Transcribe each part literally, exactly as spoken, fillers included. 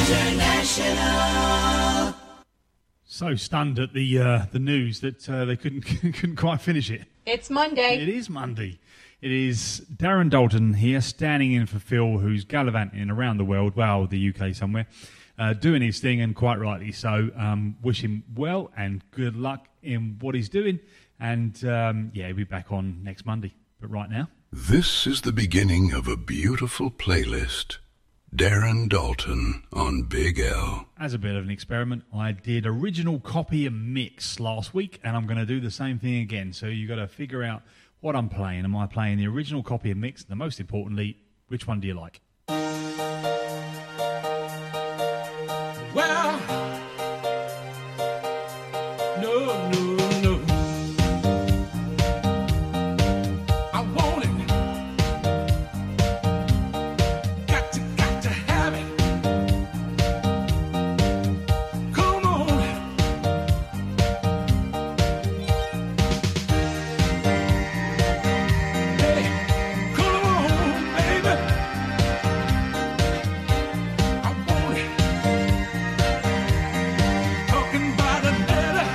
International. So stunned at the uh, the news that uh, they couldn't couldn't quite finish it. It's Monday. It is Monday. It is Darren Dalton here, standing in for Phil, who's gallivanting around the world, well, the U K somewhere, uh, doing his thing, and quite rightly so. Um, wish him well and good luck in what he's doing. And, um, yeah, he'll be back on next Monday. But right now... This is the beginning of a beautiful playlist. Darren Dalton on Big L. As a bit of an experiment, I did original copy and mix last week, and I'm going to do the same thing again. So you've got to figure out what I'm playing. Am I playing the original copy and mix? And most importantly, which one do you like? Well, no, no, no. I want it. Got to, got to have it. Come on. Hey, come on, baby. I want it. Talking about a letter.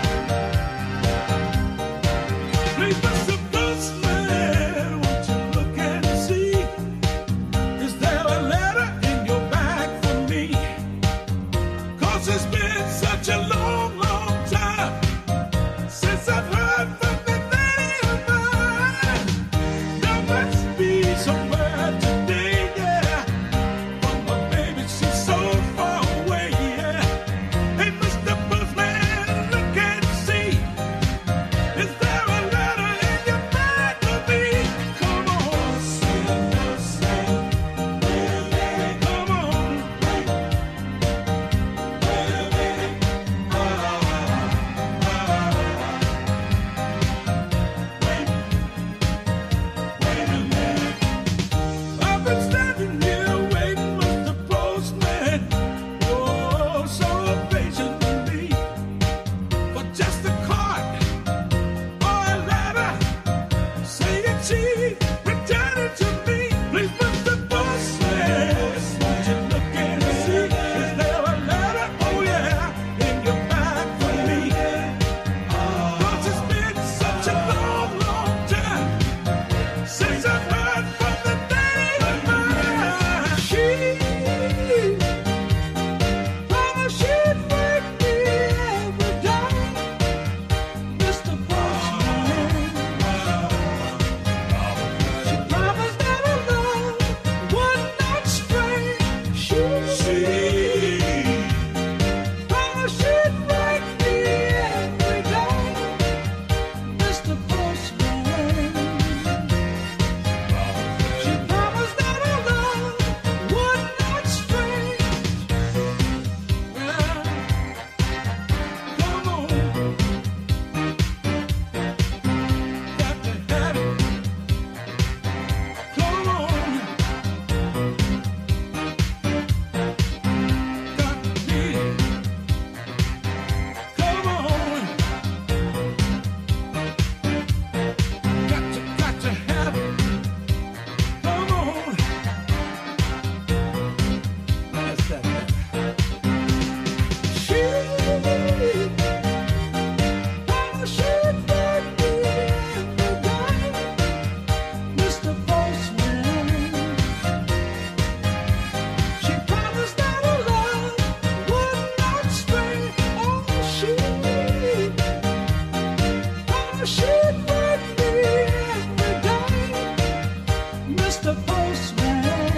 Please, Mister Postman, won't you look and see? Is there a letter in your bag for me? 'Cause it's been such a long, long time since I've heard from the lady of mine. There must be somewhere today, yeah. From my baby, she's so far away, yeah. Hey, Mister Postman, look and see. Is there a letter in your bag for me? Come on, say, say, baby, come on, baby, ah, ah, wait, wait a minute. I've been standing here waiting, Mister Postman, oh, so patiently, for just a card or a letter saying she returned to me. Please, Mister Postman, won't you look and see? Is there a letter, oh yeah, in your bag for me? 'Cause it's been such a long, long time since I've heard from the lady of mine. She promised she'd wake me every day, Mister Postman. She promised that her love would not stray. She promised she'd wake me every day, Mister Postman. She promised that her love would not stray. Well, come on, got to have it. Come on, got to need it. Come on, got to, got to have it. Come on, that's that. She promised she'd wake me every day, Mister Postman. She promised that her love would not stray. Oh, she promised she'd wake me every day, Mister Postman.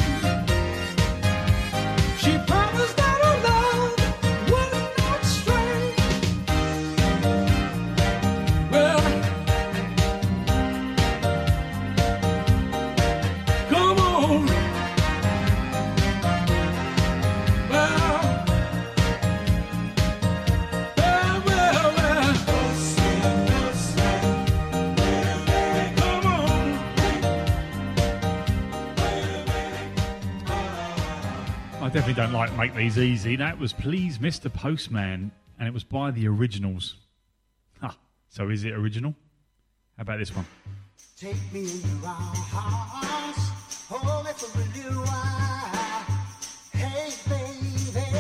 She promised that her love would not stray. Well, come on. Well, well, well, well. Come on. I definitely don't like Make These Easy. That was Please Mister Postman, and it was by the Originals. Huh. So is it original? How about this one? Take me in your arms, hold me for a little while. Hey, baby,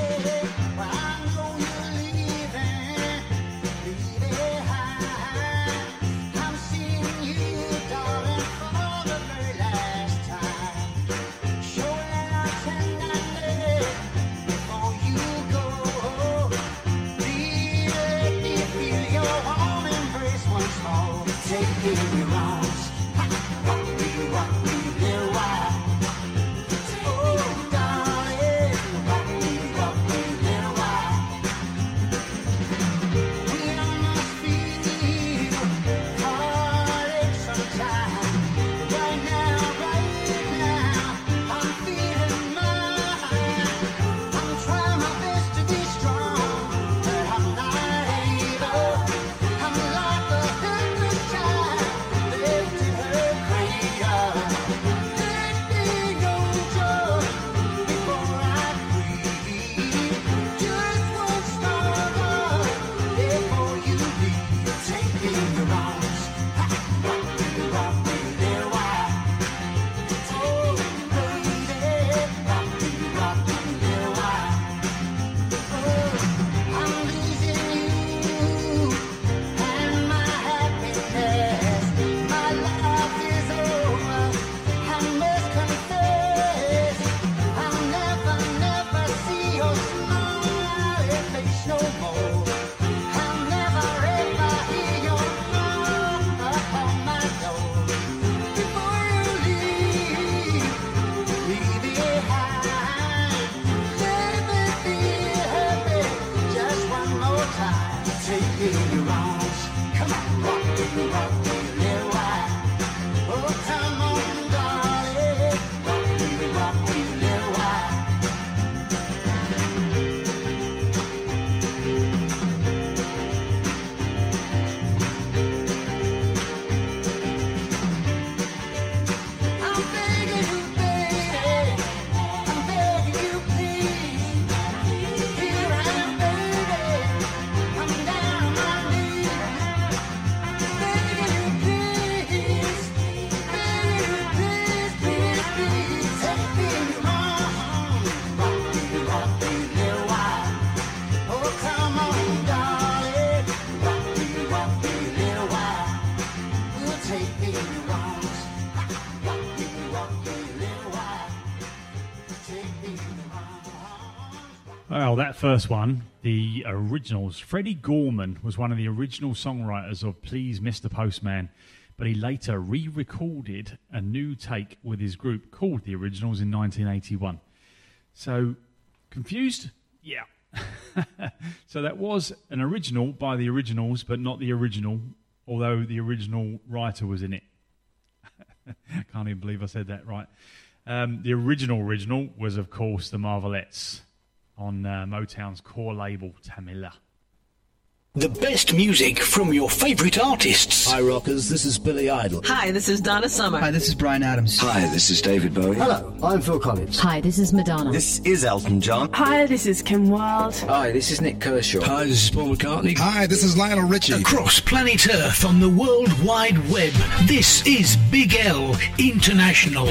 Well, that first one, the originals. Freddie Gorman was one of the original songwriters of Please Mister Postman, but he later re-recorded a new take with his group called The Originals in nineteen eighty-one. So, confused? Yeah. So that was an original by the Originals, but not the original, although the original writer was in it. I can't even believe I said that right. Um, the original original was, of course, the Marvelettes on uh, Motown's core label, Tamila. The best music from your favourite artists. Hi, rockers. This is Billy Idol. Hi, this is Donna Summer. Hi, this is Bryan Adams. Hi, this is David Bowie. Hello, I'm Phil Collins. Hi, this is Madonna. This is Elton John. Hi, this is Kim Wilde. Hi, this is Nick Kershaw. Hi, this is Paul McCartney. Hi, this is Lionel Richie. Across planet Earth on the World Wide Web, this is Big L International.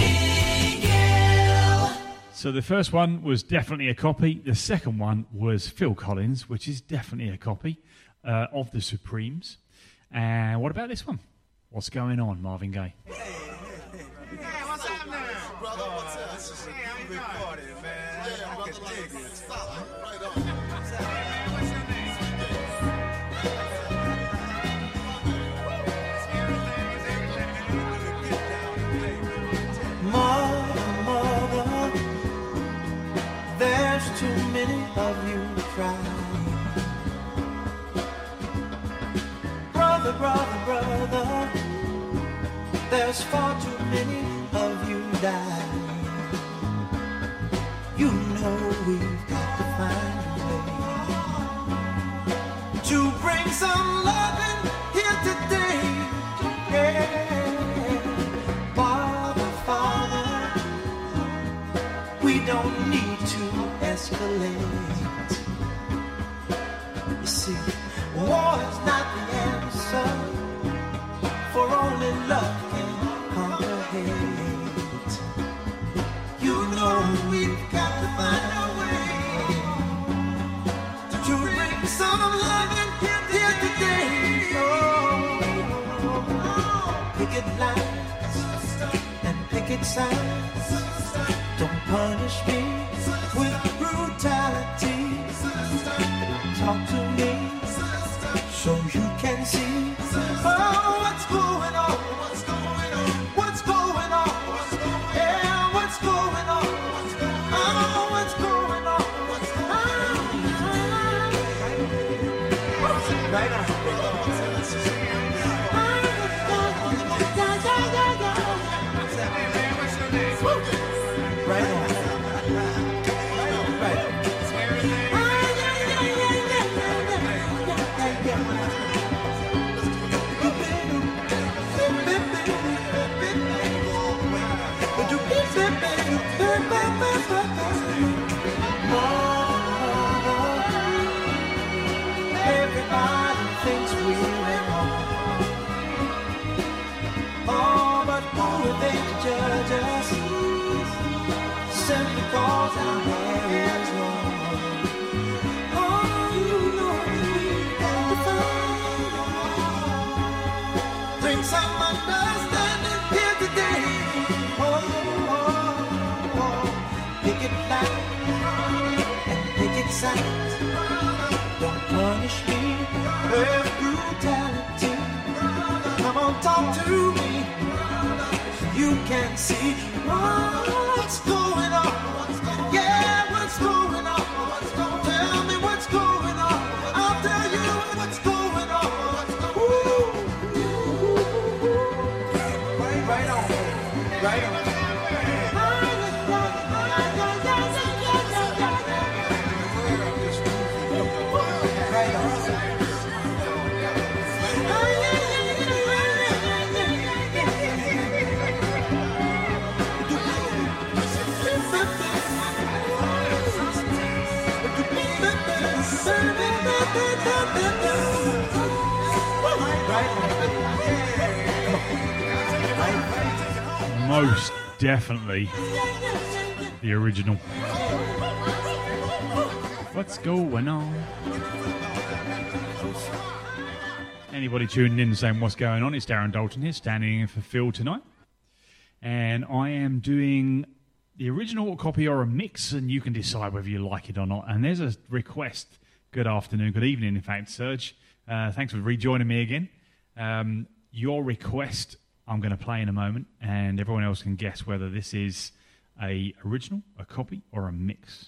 So the first one was definitely a copy. The second one was Phil Collins, which is definitely a copy uh, of the Supremes. And what about this one? What's Going On, Marvin Gaye? Hey, what's up now? Brother, what's up? This is a big party, man. Yeah, I can dig it. Stop. Right on. What's up, man? What's your name? Mother, mother, there's too many of you crying. Brother, brother, brother, there's far too many of you dying. You know we've got to find a way to bring some loving here today. Yeah. Father, Father, we don't need to escalate. You see, war is not the answer, for only love can conquer hate. You know we've got to find a way to bring some love in here, here today. Oh, picket lines and picket signs don't punish me with brutality. Talk to me so you can see oh, what's going on, what's going on, what's going on, yeah, what's going on, oh, what's going on, what's going on, right now. Right on. Everybody thinks we're wrong. Oh, but who are they to judge us? Simply cause our hair is long. Oh, you know we've got to find. Bring some understanding here today. Oh, oh, oh. Picket line and picket signs don't punish me with brutality. Come on, talk to me. You can see what's going on. Yeah, what's going on? Tell me what's going on. I'll tell you what's going on. Ooh. Right on. Right on. Most definitely the original. What's going on? Anybody tuning in saying what's going on? It's Darren Dalton here, standing in for Phil tonight. And I am doing the original copy or a mix, and you can decide whether you like it or not. And there's a request. Good afternoon, good evening, in fact, Serge. Uh, thanks for rejoining me again. Um, your request I'm going to play in a moment, and everyone else can guess whether this is a original, a copy, or a mix.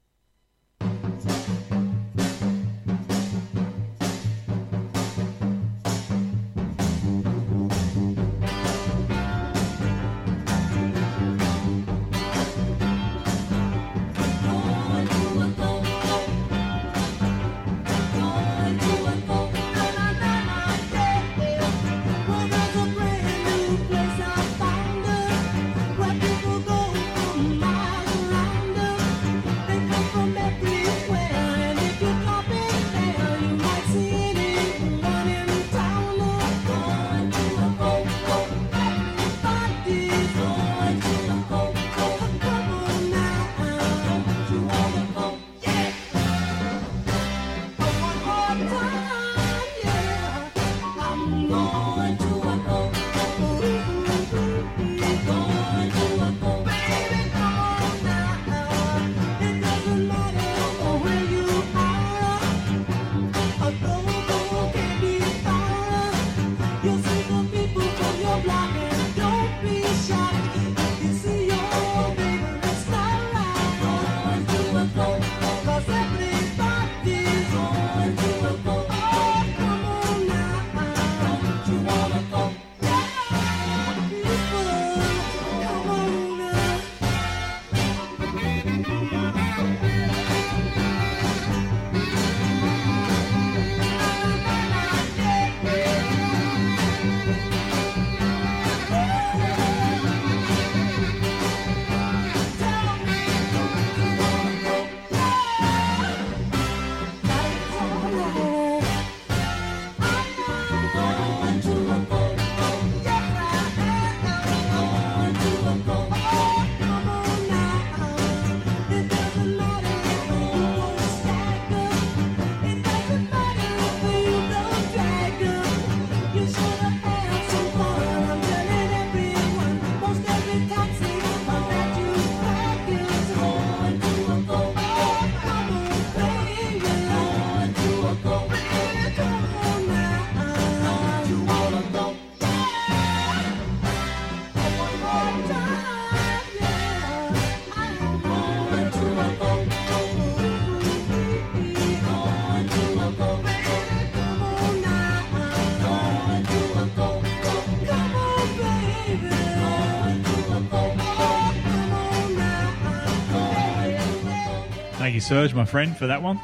Thank you, Serge, my friend, for that one.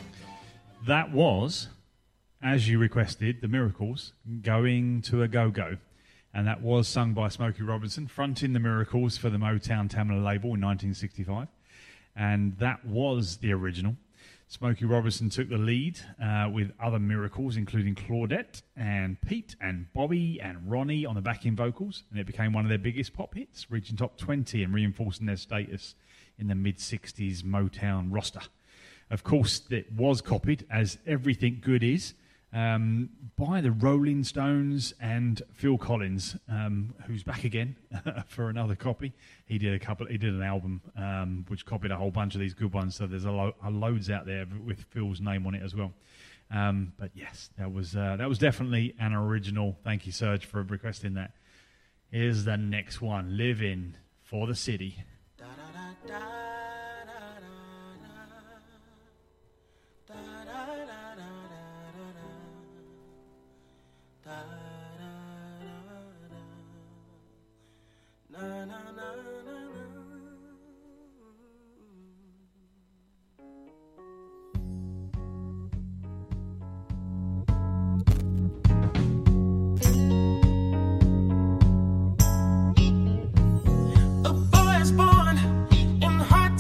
That was, as you requested, The Miracles, Going to a Go-Go. And that was sung by Smokey Robinson, fronting The Miracles for the Motown Tamla label in nineteen sixty-five. And that was the original. Smokey Robinson took the lead uh, with other Miracles, including Claudette and Pete and Bobby and Ronnie on the backing vocals. And it became one of their biggest pop hits, reaching top twenty and reinforcing their status in the mid-sixties Motown roster. Of course, it was copied, as everything good is, um, by the Rolling Stones and Phil Collins, um, who's back again for another copy. He did a couple. He did an album um, which copied a whole bunch of these good ones. So there's a, lo- a loads out there with Phil's name on it as well. Um, but yes, that was uh, that was definitely an original. Thank you, Serge, for requesting that. Here's the next one: "Living for the City." A boy is born in the heart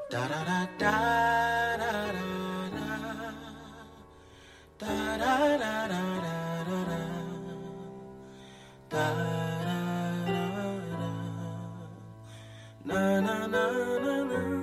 Da da da da da da da da da da da da da na na na na na.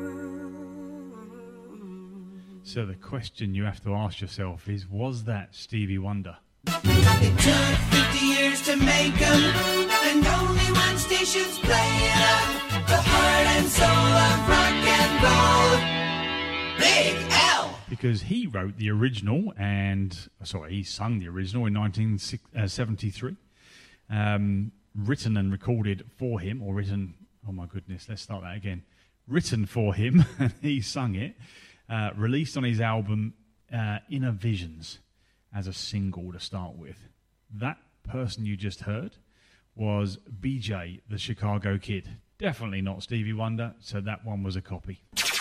So the question you have to ask yourself is, was that Stevie Wonder? It took fifty years to make 'em, and only one station's playing 'em. The heart and soul of rock and roll. Big L. Because he wrote the original, and sorry, he sung the original in nineteen seventy-three. Um, written and recorded for him, or written. Oh my goodness, let's start that again. Written for him, and he sung it. Uh, released on his album uh, Inner Visions as a single to start with. That person you just heard was B J, the Chicago Kid. Definitely not Stevie Wonder, so that one was a copy.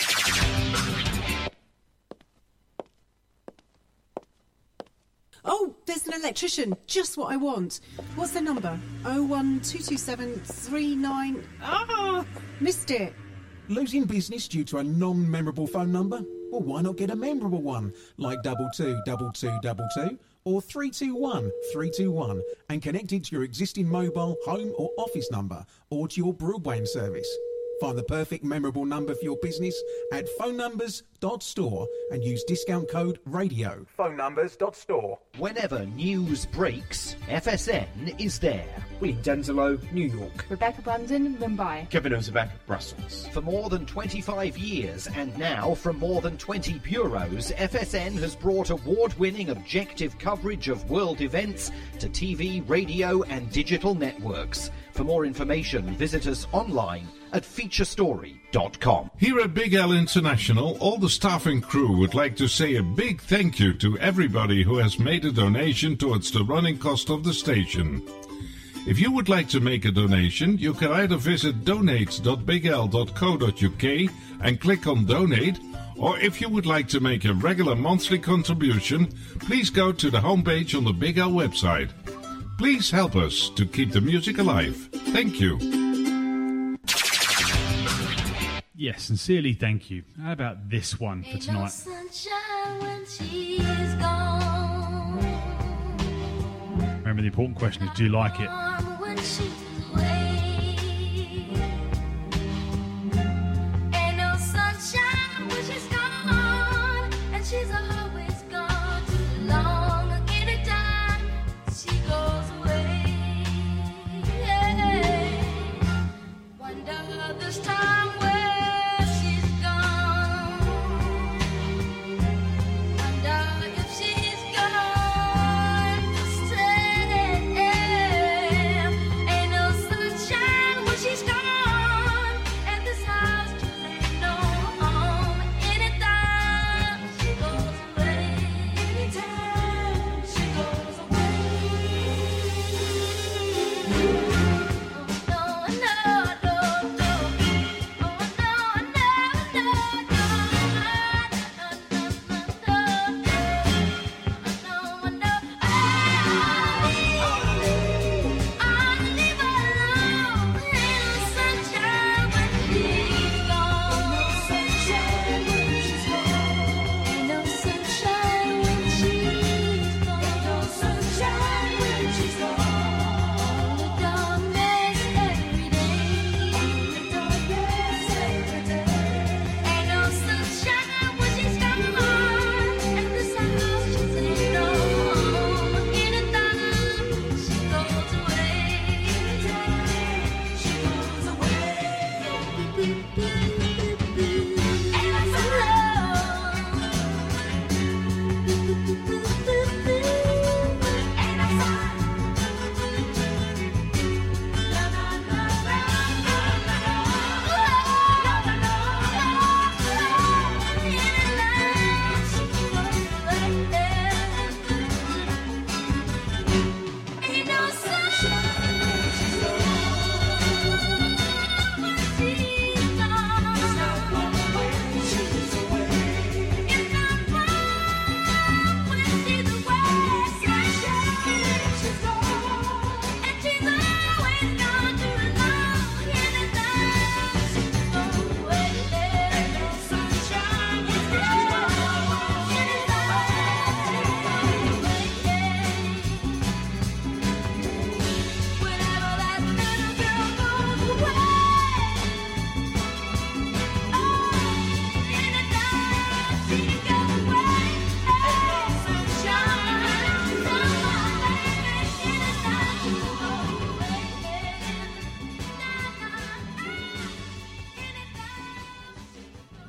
Oh, there's an electrician. Just what I want. What's the number? oh one two two seven three nine... Ah, missed it. Losing business due to a non-memorable phone number? Well, why not get a memorable one, like double two double two double two or three two one three two one, and connect it to your existing mobile, home or office number, or to your broadband service. Find the perfect memorable number for your business at phone numbers dot store and use discount code RADIO. phone numbers dot store. Whenever news breaks, F S N is there. William Denzelo, New York. Rebecca Brandon, Mumbai. Kevin Ozebek, Brussels. For more than twenty-five years, and now from more than twenty bureaus, F S N has brought award-winning objective coverage of world events to T V, radio and digital networks. For more information, visit us online at feature story dot com. Here at Big L International, all the staff and crew would like to say a big thank you to everybody who has made a donation towards the running cost of the station. If you would like to make a donation, you can either visit donate dot big l dot co dot u k and click on donate, or if you would like to make a regular monthly contribution, please go to the homepage on the Big L website. Please help us to keep the music alive. Thank you. Yes, sincerely thank you. How about this one for tonight? Remember, the important question is, do you like it? Ain't no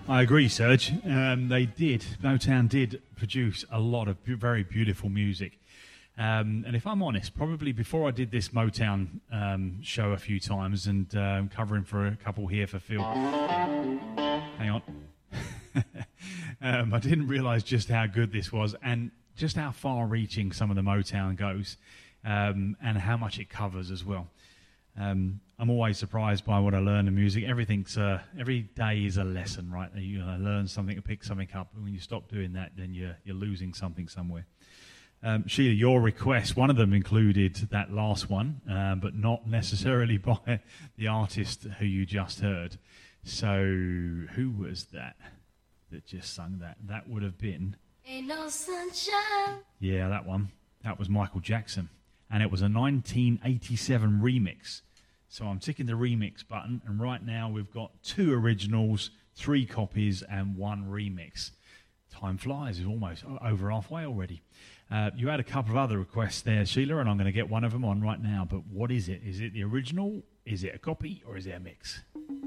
I agree, Serge. Um, they did. Motown did produce a lot of bu- very beautiful music. Um, and if I'm honest, probably before I did this Motown um, show a few times and um, covering for a couple here for Phil. Hang on. um, I didn't realise just how good this was and just how far-reaching some of the Motown goes um, and how much it covers as well. Um, I'm always surprised by what I learn in music. Everything's uh, every day is a lesson, right? You uh, learn something, pick something up, and when you stop doing that, then you're you're losing something somewhere. Um, Sheila, your request, one of them included that last one, um, but not necessarily by the artist who you just heard. So, who was that that just sung that? That would have been... Ain't no sunshine. Yeah, that one. That was Michael Jackson. And it was a nineteen eighty-seven remix. So I'm ticking the remix button, and right now we've got two originals, three copies, and one remix. Time flies. It's almost over halfway already. Uh, you had a couple of other requests there, Sheila, and I'm going to get one of them on right now. But what is it? Is it the original? Is it a copy? Or is it a mix?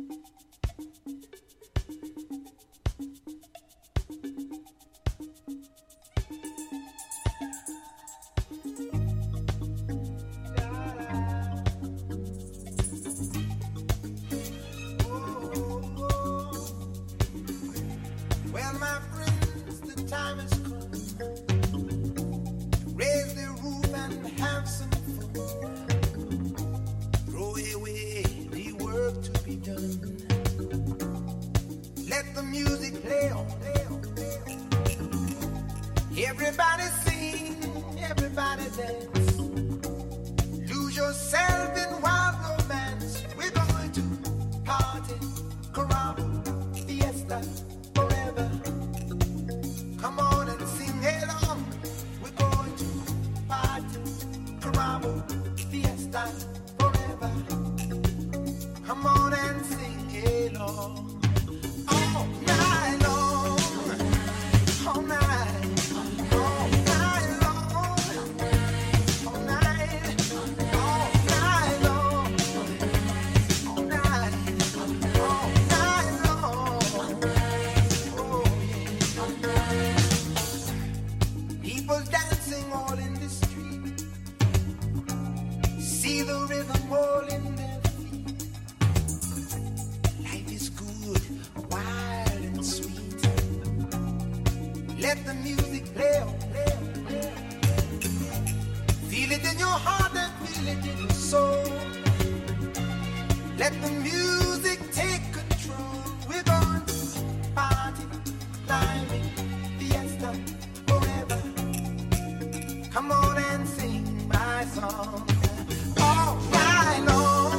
Everybody sing, everybody dance. Lose yourself in wild romance. We're going to party, caramba, fiesta, forever. Come on and sing along. We're going to party, caramba, fiesta, forever. Come on and sing along. All night long, all night. Let the music play on, play on, play on. Feel it in your heart and feel it in your soul. Let the music take control. We're going to party, climbing, fiesta, forever. Come on and sing my song all night long.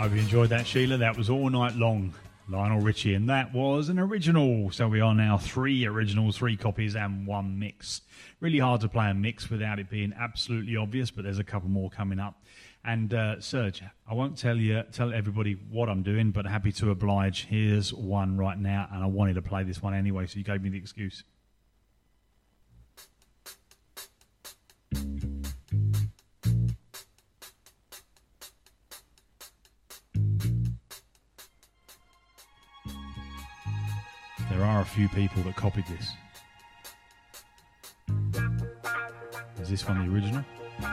Hope you enjoyed that, Sheila. That was All Night Long, Lionel Richie, and that was an original. So we are now three originals, three copies, and one mix. Really hard to play a mix without it being absolutely obvious, but there's a couple more coming up. And uh, Serge, I won't tell you, tell everybody what I'm doing, but happy to oblige. Here's one right now, and I wanted to play this one anyway, so you gave me the excuse. There are a few people that copied this. Is this one the original?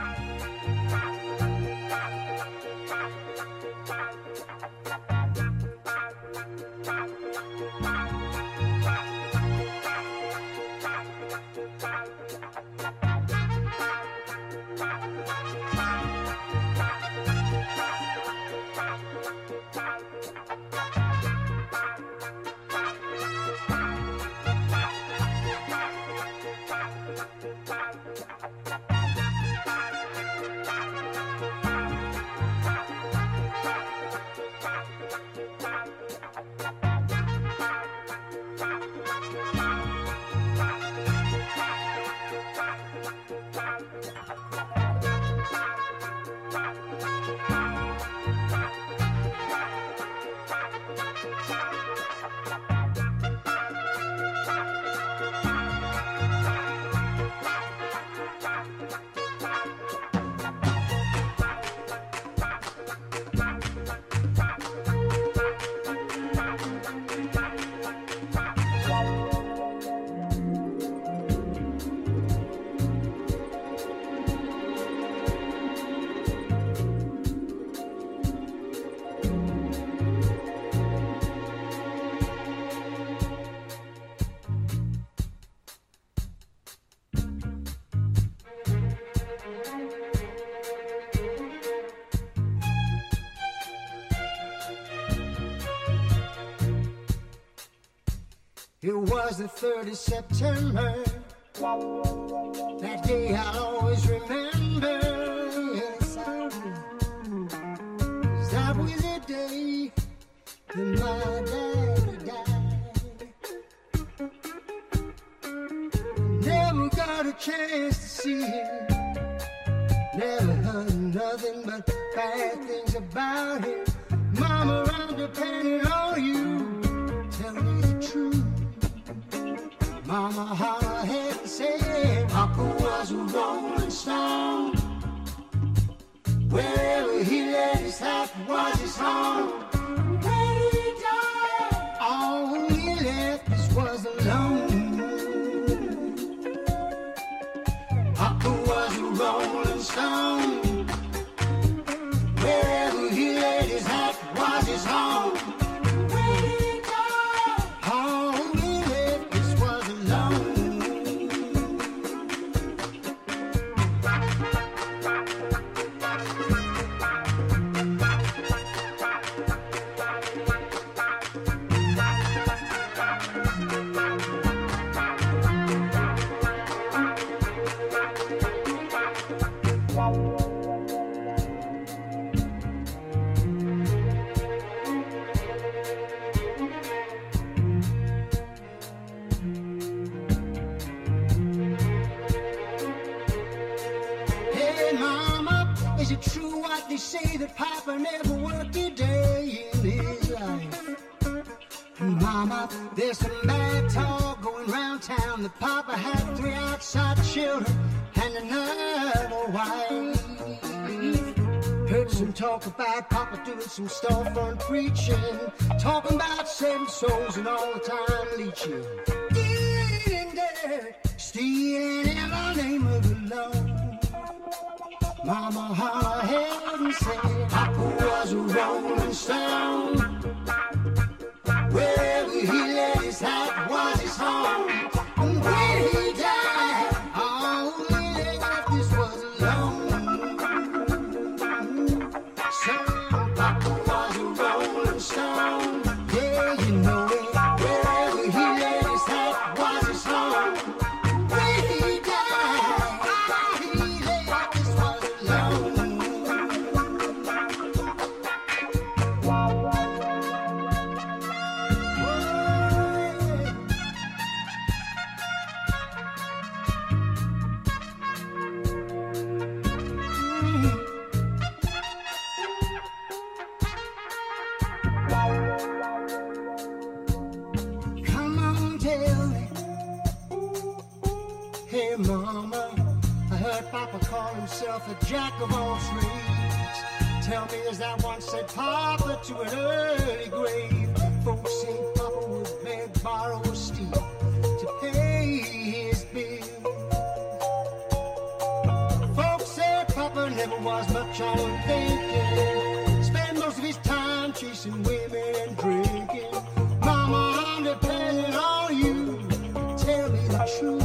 It was the third of September. That day I'll always remember. Yes, I do. 'Cause that was the day that my daddy died. Never got a chance to see him. Never heard nothing but bad things about him. Mama, I'm depending on you. Tell me the truth. Mama holler ahead and said Papa was a rolling stone. Wherever he laid his hat was his home. When he died, all he left us was alone. Papa was a rolling stone. Wherever he laid his hat was his home. They say that Papa never worked a day in his life. Mama, there's some bad talk going round town that Papa had three outside children and another wife. Heard some talk about Papa doing some storefront preaching, talking about saving souls and all the time leeching. Eating dirt, stealing in the name of the Lord. Mama holler ahead and said Papa was a rolling stone. Wherever he laid his hat was his home. And when he died, all he left us was alone. So Papa was a rolling stone. Yeah, you know it. Wherever he laid his hat was his home. When he died, all he left us was alone. tell me, hey mama, I heard Papa call himself a jack of all trades. Tell me, is that one said Papa to an early grave? Folks say Papa would beg, borrow, or steal to pay his bill. Folks say Papa never was much on thinking, spent most of his time chasing women and drinking. Mama, I'm depending on you to tell me the truth.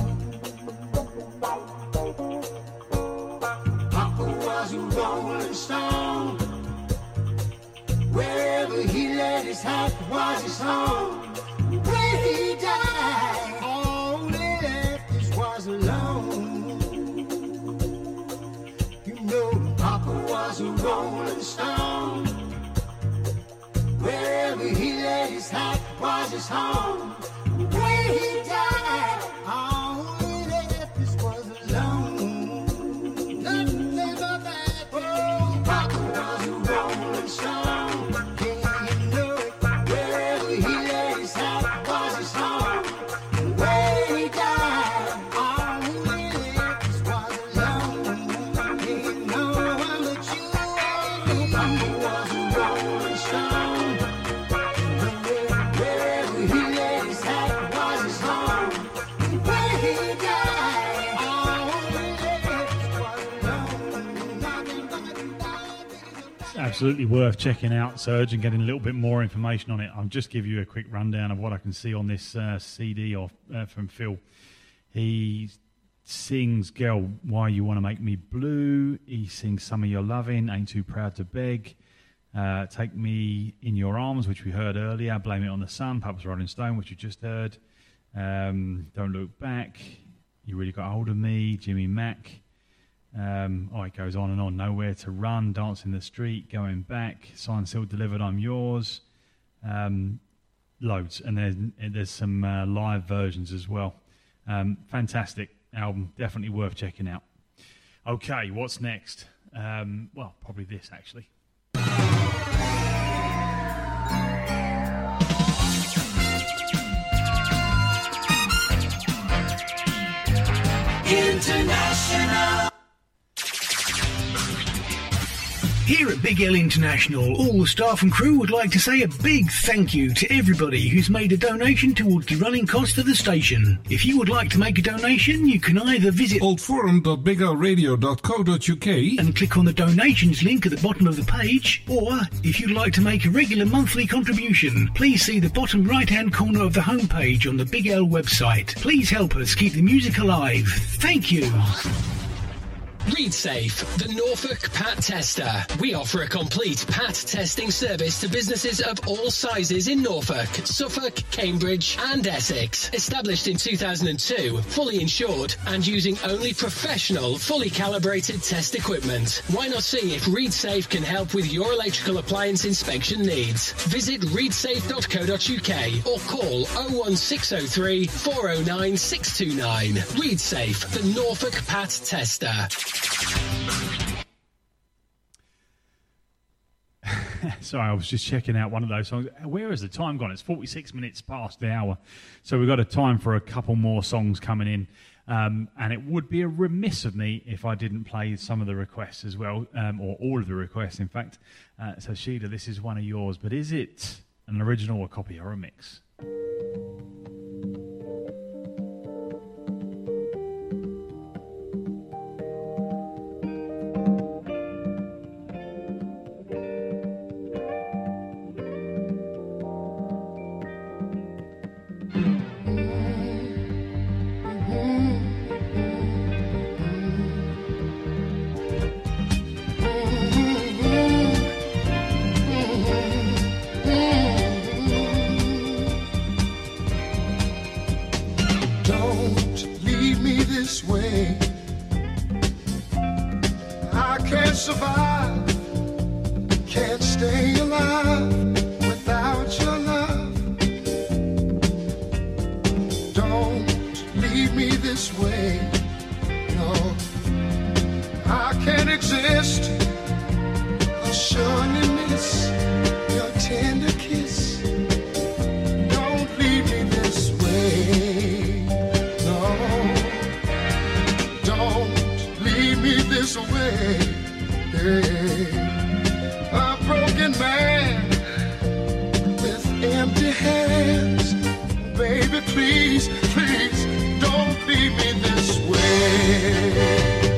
Papa was a rolling stone. Wherever he laid his hat was his home. When he died, all he left us was alone. You know, Papa was a rolling stone. Wherever he laid his hat was his home. When he died, all he left us was alone. Nothing but that. Oh, Papa was a rolling stone. Absolutely worth checking out, Serge, and getting a little bit more information on it. I'll just give you a quick rundown of what I can see on this uh, C D off, uh, from Phil. He sings Girl, Why You Want to Make Me Blue. He sings Some of Your Loving, Ain't Too Proud to Beg. Uh, Take Me in Your Arms, which we heard earlier. Blame It on the Sun, Papa's Rolling Stone, which you just heard. Um, Don't Look Back. You Really Got Hold of Me, Jimmy Mack. Um, oh, it goes on and on. Nowhere to Run, Dance in the Street, Going Back, Signed, Sealed, Delivered, I'm Yours. Um, loads. And there's, there's some uh, live versions as well. Um, fantastic album. Definitely worth checking out. Okay, what's next? Um, well, probably this, actually. International. Here at Big L International, all the staff and crew would like to say a big thank you to everybody who's made a donation towards the running cost of the station. If you would like to make a donation, you can either visit old forum dot big l radio dot co dot u k and click on the donations link at the bottom of the page, or if you'd like to make a regular monthly contribution, please see the bottom right-hand corner of the homepage on the Big L website. Please help us keep the music alive. Thank you. ReadSafe, the Norfolk Pat Tester. We offer a complete Pat testing service to businesses of all sizes in Norfolk, Suffolk, Cambridge and Essex. Established in two thousand two, fully insured and using only professional, fully calibrated test equipment. Why not see if ReadSafe can help with your electrical appliance inspection needs? Visit read safe dot co dot u k or call oh one six oh three, four oh nine, six two nine. ReadSafe, the Norfolk Pat Tester. Sorry, I was just checking out one of those songs. Where has the time gone? It's forty-six minutes past the hour. So we've got a time for a couple more songs coming in. Um, and it would be a remiss of me if I didn't play some of the requests as well, um, or all of the requests, in fact. Uh, so, Sheila, this is one of yours. But is it an original, a copy, or a mix? Survive, can't stay alive without your love. Don't leave me this way, no, I can't exist. I'll surely miss your tender kiss. Don't leave me this way. please, please don't leave me this way.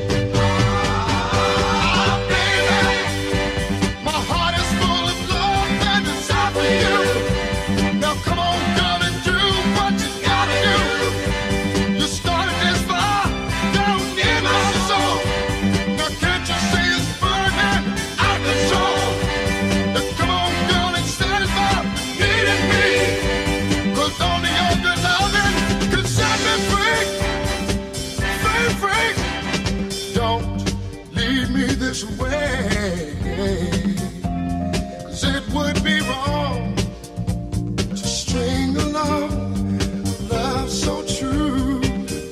This way, 'cause it would be wrong to string along love so true.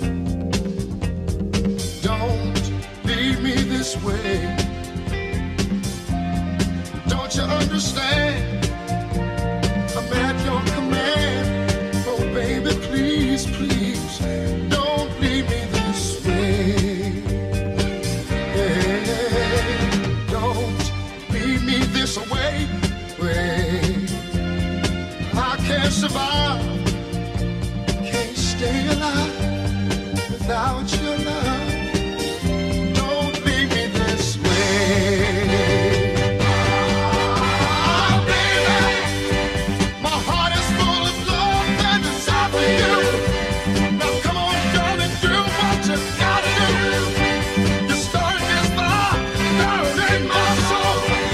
Don't leave me this way. Don't you understand? I'm at your command. Oh baby, please, please don't leave me this way. This away, way. I can't survive, can't stay alive without your love. Don't leave me this way. Oh, baby, my heart is full of love and desire for you. Now come on, darling, do what you gotta do. You started this fire down in my soul.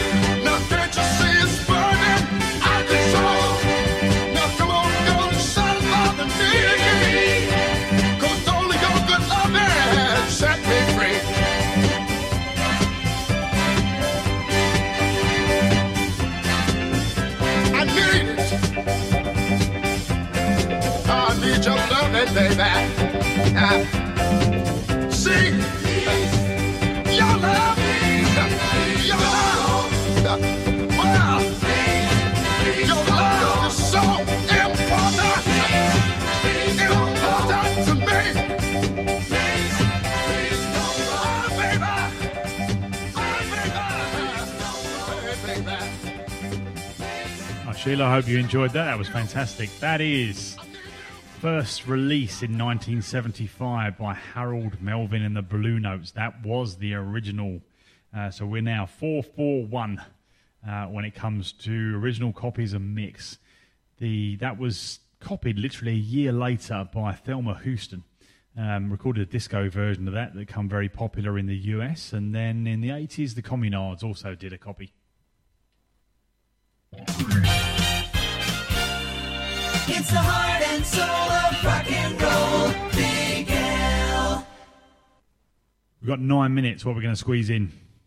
Your love, baby. Uh, see, your love, your love, well, your love is so important, important to me. Oh, baby, oh, baby, baby. Oh, Sheila, I hope you enjoyed that. That was fantastic. That is first release in nineteen seventy-five by Harold Melvin and the Blue Notes. That was the original. Uh, so we're now four four one uh, when it comes to original copies and mix. The That was copied literally a year later by Thelma Houston. Um, recorded a disco version of that that became very popular in the U S. And then in the eighties, the Communards also did a copy. It's the heart and soul of rock and roll, Big L. We've got nine minutes. What we're going to squeeze in.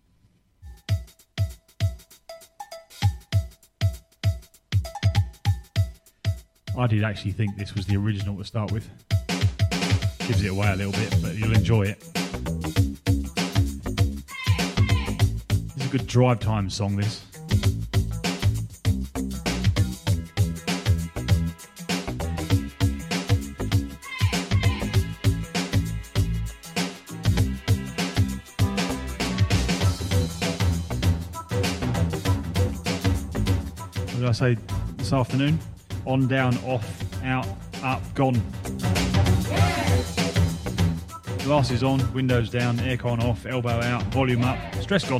I did actually think this was the original to start with. Gives it away a little bit, but you'll enjoy it. It's a good drive time song, this. I say this afternoon? On, down, off, out, up, gone. Glasses on, windows down, aircon off, elbow out, volume up, stress gone.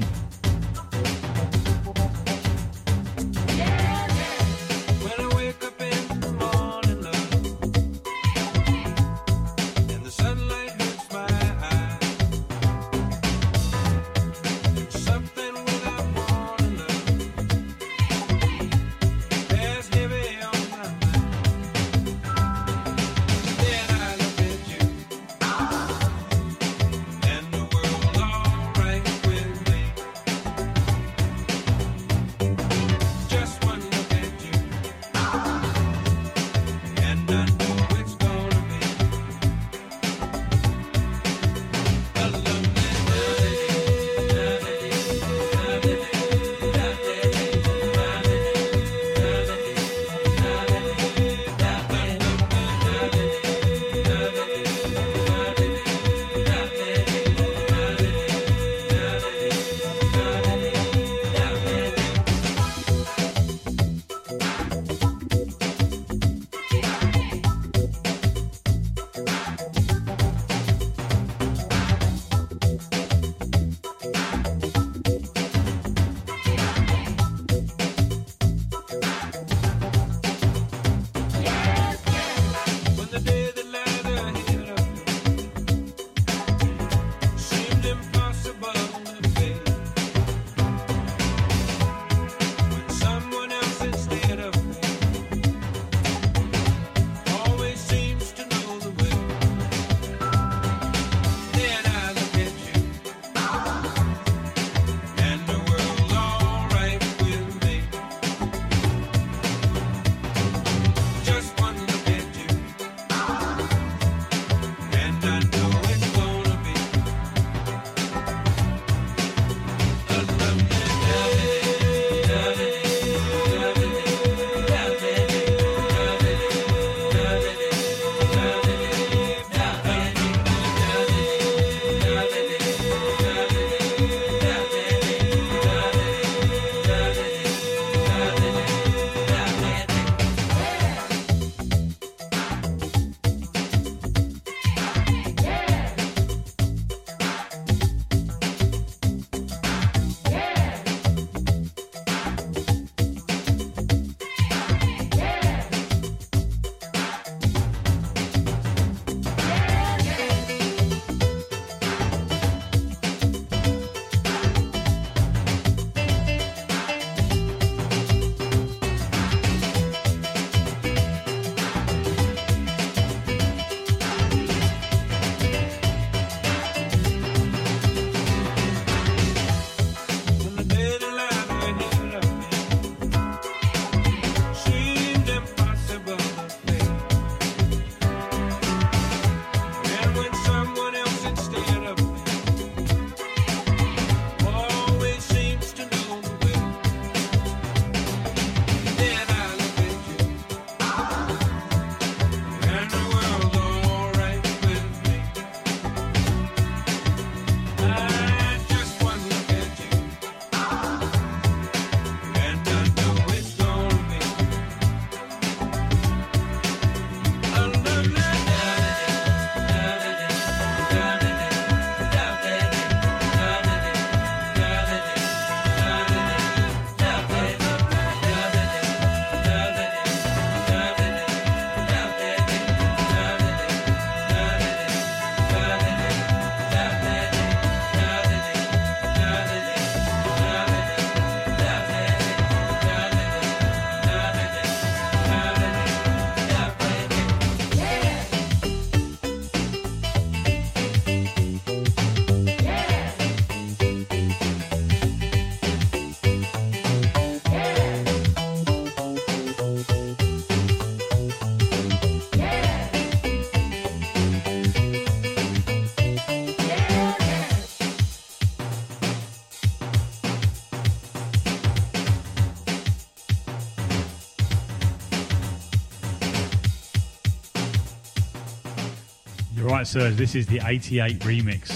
You're right, sir. This is the eighty-eight remix.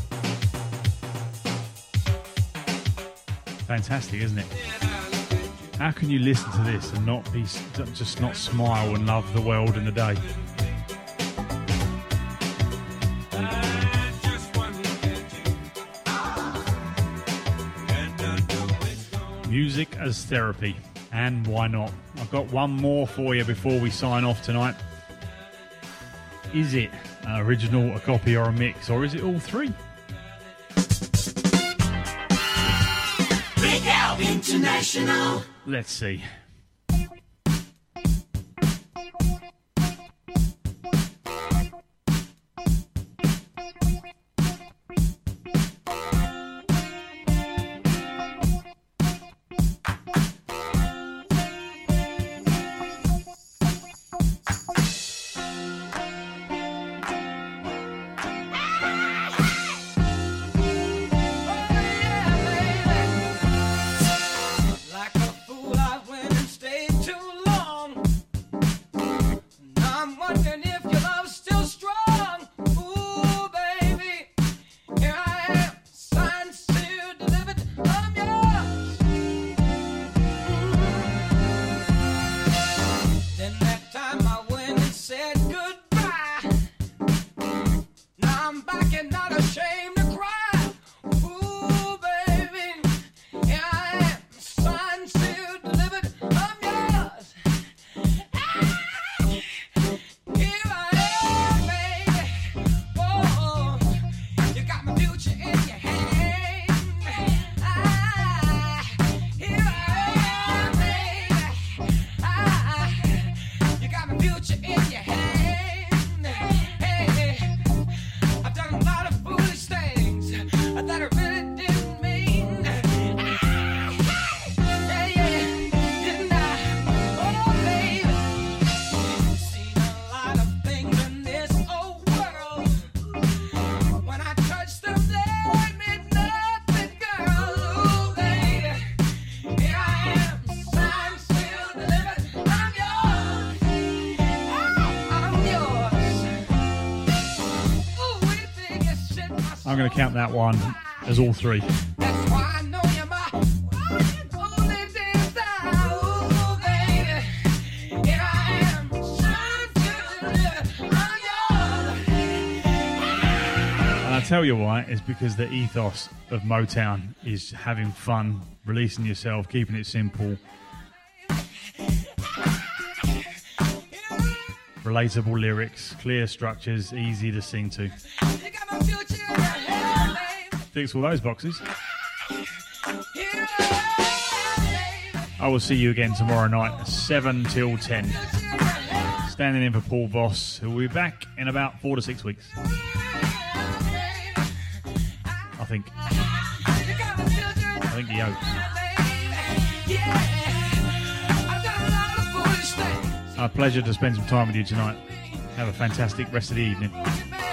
Fantastic, isn't it? How can you listen to this and not be just not smile and love the world and the day? Music as therapy, and why not? I've got one more for you before we sign off tonight. Is it an original, a copy, or a mix, or is it all three? Big Al International. Let's see. I'm going to count that one as all three. And I tell you why, it's because the ethos of Motown is having fun, releasing yourself, keeping it simple, relatable lyrics, clear structures, easy to sing to. Ticks all those boxes. I will see you again tomorrow night, seven till ten. Standing in for Paul Voss, who will be back in about four to six weeks. I think. I think he hopes. A pleasure to spend some time with you tonight. Have a fantastic rest of the evening.